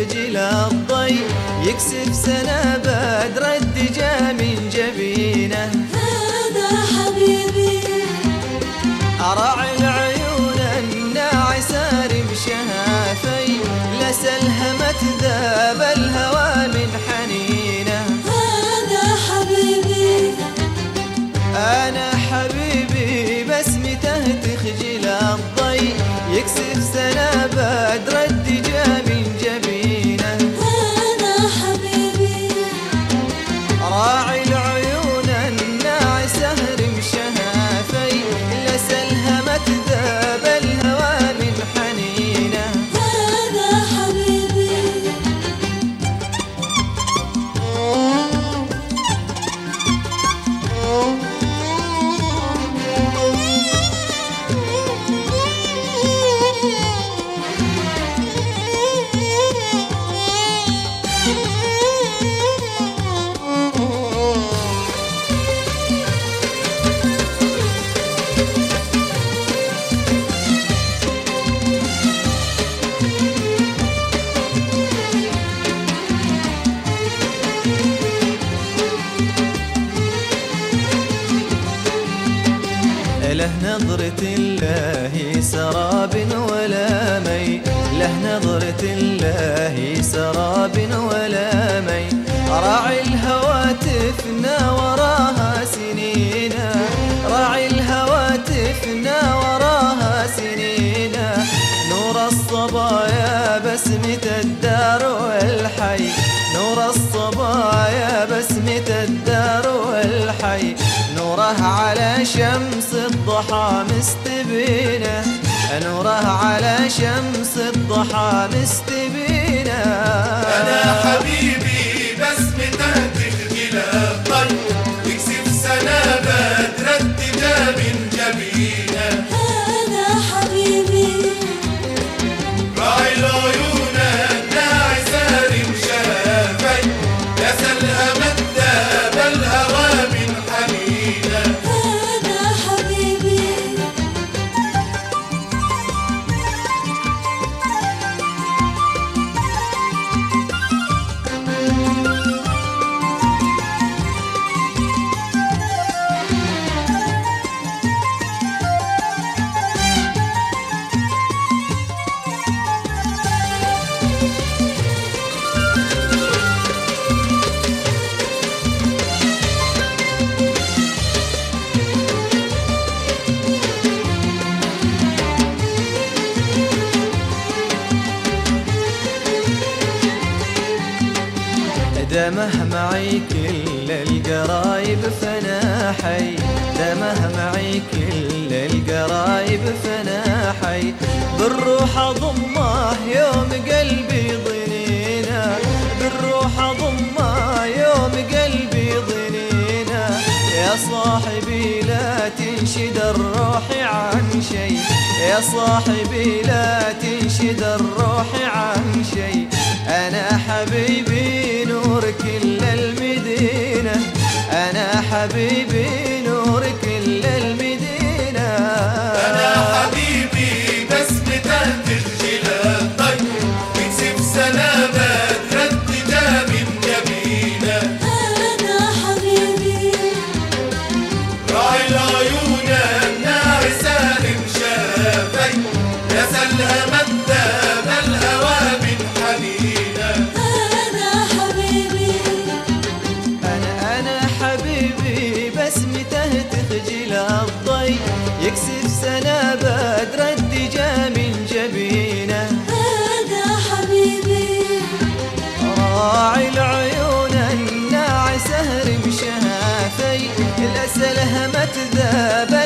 تخجل الضي يكسف سنة بدر الدجى من جبينه. هذا حبيبي أراعي العيون الناعسة رمشها لسلهمت ذاب الهوى من حنينه. هذا حبيبي أنا حبيبي بسمته تخجل الضي يكسف سنة بدر الدجى من جبينه. هذا حبيبي راعي العيون الناعسة رمشها لسلهمت ذاب الهوى من حنينه. هذا حبيبي له نظرة الله سراب ولا مي، له نظرة الله سراب ولا مي. راعي الهواتف وراها سنينا، راعي الهواتف وراها سنينا. نور الصبايا بسمة الدار والحي، نور الصبايا بسمة الدار والحي. نوره على شمس الضحى مستبينه، نوره على شمس الضحى مستبينه. أنا حبيبي بسمته تخجل الضي يكسف سنة بدر الدجى من جبينه. هذا حبيبي راعي العيون الناعسة رمشها لسلهمت ذاب الهوى من حنينه. هذا حبيبي دمه معي كل القرايب فانا حي، دمه معي كل القرايب فانا حي. بالروح اضمه يوم قلبي ضنينا، بالروح اضمه يوم قلبي ضنينا. يا صاحبي لا تنشد الروح عن شي، يا صاحبي لا تنشد الروح عن شي. أنا حبيبي نور كل المدينة، أنا حبيبي نور كل المدينة. أنا حبيبي بسمته تخجل الضي يكسف سنة بدر الدجى من جبينه. هذا حبيبي راعي العيون الناعسة رمشها لسلهمت ذاب الهوى من حنينه. هذا حبيبي أنا حبيبي بسمته تخجل الضي يكسف سنة بدر الدجى من جبينه. هذا حبيبي راعي العيون الناعسة رمشها لسلهمت ذاب